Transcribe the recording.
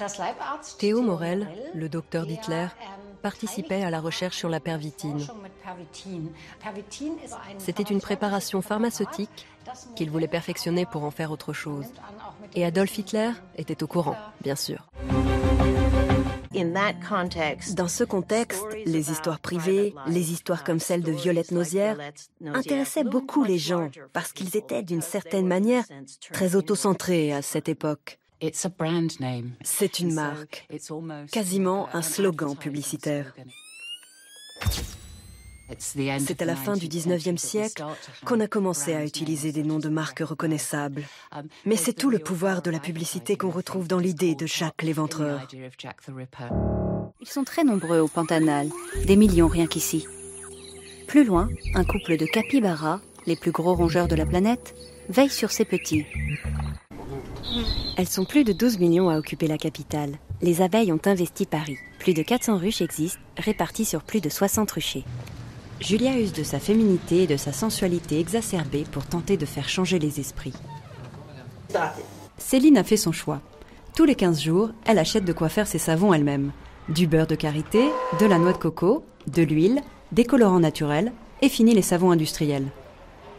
Theo Morell, le docteur d'Hitler, participait à la recherche sur la pervitine. C'était une préparation pharmaceutique qu'il voulait perfectionner pour en faire autre chose. Et Adolf Hitler était au courant, bien sûr. Dans ce contexte, les histoires privées, les histoires comme celle de Violette Nozière, intéressaient beaucoup les gens parce qu'ils étaient d'une certaine manière très autocentrés à cette époque. C'est une marque, quasiment un slogan publicitaire. C'est à la fin du XIXe siècle qu'on a commencé à utiliser des noms de marques reconnaissables. Mais c'est tout le pouvoir de la publicité qu'on retrouve dans l'idée de Jack l'Éventreur. Ils sont très nombreux au Pantanal, des millions rien qu'ici. Plus loin, un couple de capybaras, les plus gros rongeurs de la planète, veille sur ses petits. Elles sont plus de 12 millions à occuper la capitale. Les abeilles ont investi Paris. Plus de 400 ruches existent, réparties sur plus de 60 ruchers. Julia use de sa féminité et de sa sensualité exacerbée pour tenter de faire changer les esprits. Céline a fait son choix. Tous les 15 jours, elle achète de quoi faire ses savons elle-même. Du beurre de karité, de la noix de coco, de l'huile, des colorants naturels et finit les savons industriels.